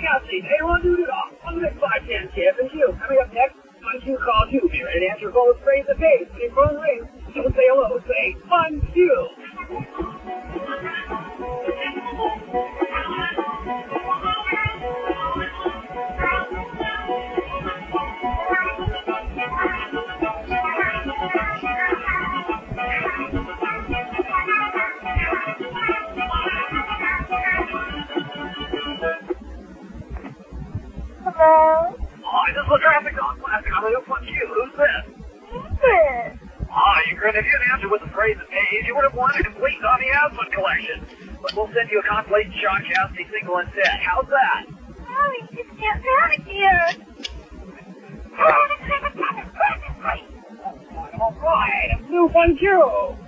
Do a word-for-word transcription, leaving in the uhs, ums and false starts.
Cassidy, hey, run, dude, it off. On the next five, ten, Tiff, and you. Coming up next, Fun Q Call two. Be ready to answer both phrase the page. When your phone rings, don't say hello, say Fun Q. Hello? Hi, this is the traffic on Classic on the Fun Q. Who's this? Chris. Ah, you grin. If you had answered with the phrase and page, you would have won a complete Tommy Aspen collection. But we'll send you a consolation Sean Cassidy single instead. How's that? Oh, you just can't have it here. All right, new Fun Q.